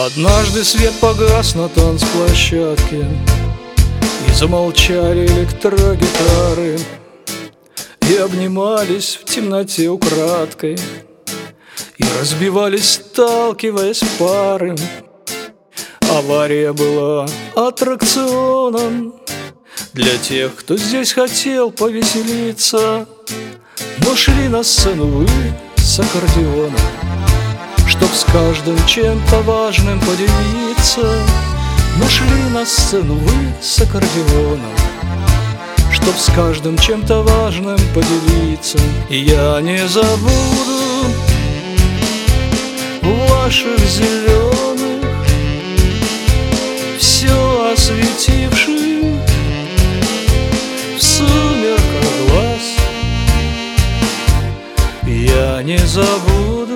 Однажды свет погас на танцплощадке, и замолчали электрогитары, и обнимались в темноте украдкой, и разбивались, сталкиваясь пары. Авария была аттракционом для тех, кто здесь хотел повеселиться, но шли на сцену вы с аккордеоном, чтоб с каждым чем-то важным поделиться. Но шли на сцену вы с аккордеоном, чтоб с каждым чем-то важным поделиться. И я не забуду ваших зеленых, все осветивших в сумерках глаз. Я не забуду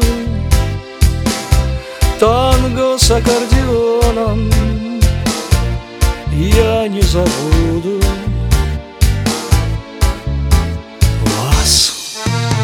танго с аккордеоном, я не забуду вас.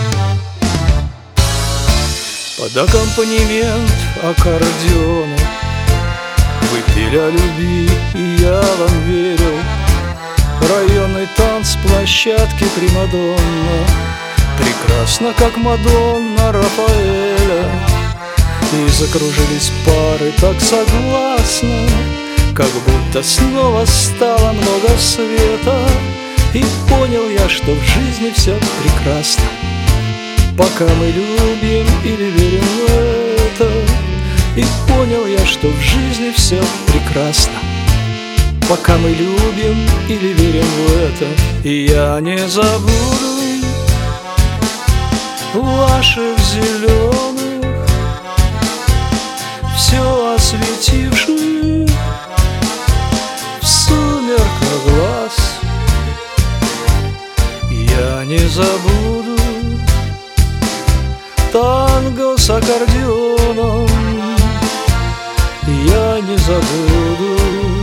Под аккомпанемент аккордеона вы пели о любви, и я вам верил. Районной танцплощадке примадонна, прекрасно, как Мадонна Рафаэля. И закружились пары так согласно, как будто снова стало много света. И понял я, что в жизни все прекрасно, пока мы любим или верим в это. И понял я, что в жизни все прекрасно, пока мы любим или верим в это. И я не забуду ваших зеленых, все осветивших в сумерках глаз. Я не забуду танго с аккордеоном, я не забуду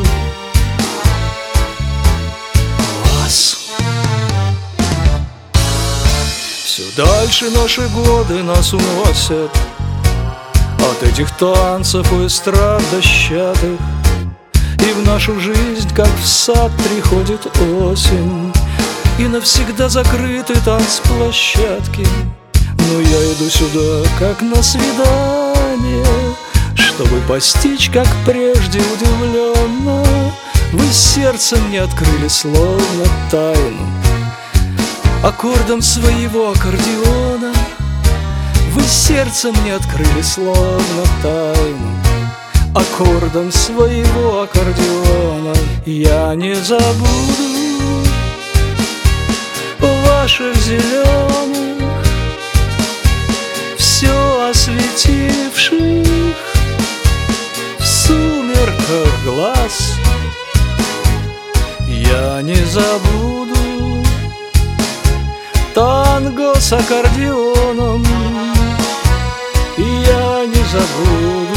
вас. Все дальше наши годы нас уносят от этих танцев у эстрад дощатых, и в нашу жизнь, как в сад, приходит осень, и навсегда закрыты танцплощадки. Но я иду сюда, как на свидание, чтобы постичь, как прежде удивленно вы сердцем мне открыли словно тайну. Аккордом своего аккордеона вы сердцем мне открыли словно тайну. Аккордом своего аккордеона я не забуду ваших зеленых, все осветивших в сумерках глаз. Я не забуду танго с аккордеоном, я не забуду